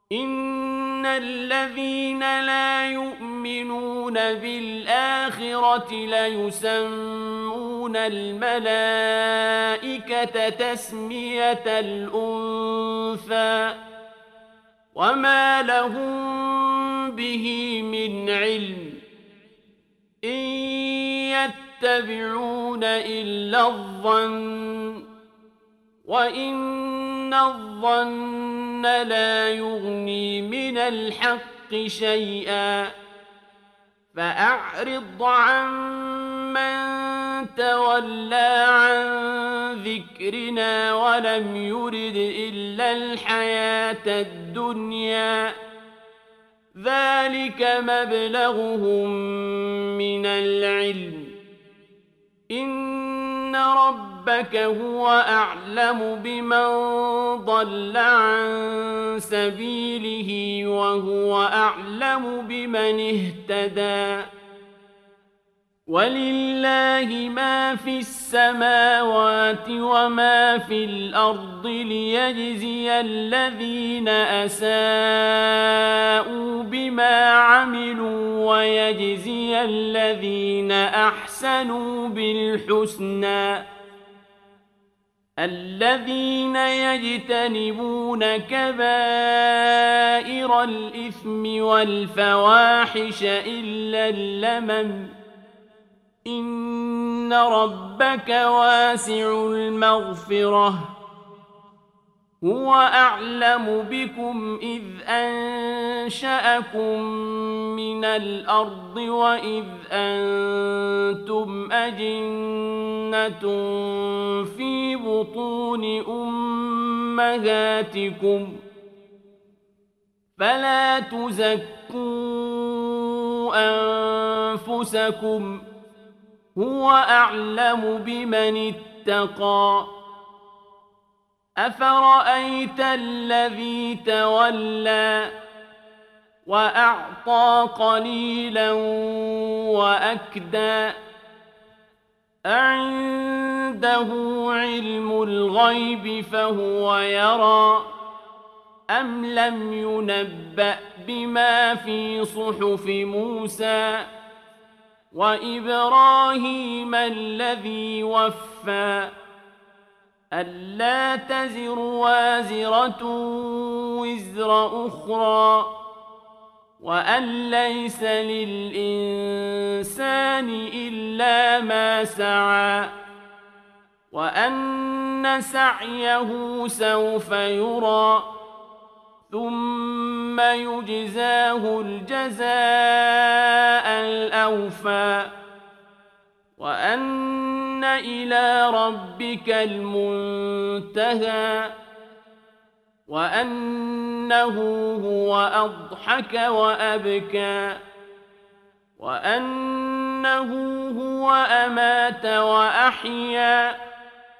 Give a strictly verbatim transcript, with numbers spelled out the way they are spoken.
إن الذين لا يؤمنون بالآخرة ليسمون الملائكة تسمية الأنثى وما لهم به من علم إن يتبعون إلا الظن وإن الظن لا يغني من الحق شيئا فأعرض عن من تولى عن ذكرنا ولم يرد إلا الحياة الدنيا ذلك مبلغهم من العلم إن ربك هو أعلم بمن ضل عن سبيله وهو أعلم بمن اهتدى ولله ما في السماوات وما في الأرض ليجزي الذين أساءوا بما عملوا ويجزي الذين أحسنوا بالحسنى الذين يجتنبون كبائر الإثم والفواحش إلا اللمم إن ربك واسع المغفرة هو أعلم بكم إذ أنشأكم من الأرض وإذ أنتم أجنة في بطون أمهاتكم فلا تزكوا أنفسكم هو أعلم بمن اتقى أفرأيت الذي تولى وأعطى قليلا وأكدى أعنده علم الغيب فهو يرى أم لم ينبأ بما في صحف موسى وإبراهيم الذي وفى ألا تزر وازرة وزر أخرى وأن ليس للإنسان إلا ما سعى وأن سعيه سوف يرى ثم يجزاه الجزاء الأوفى وأن إلى ربك المنتهى وأنه هو أضحك وأبكى وأنه هو أمات وأحيا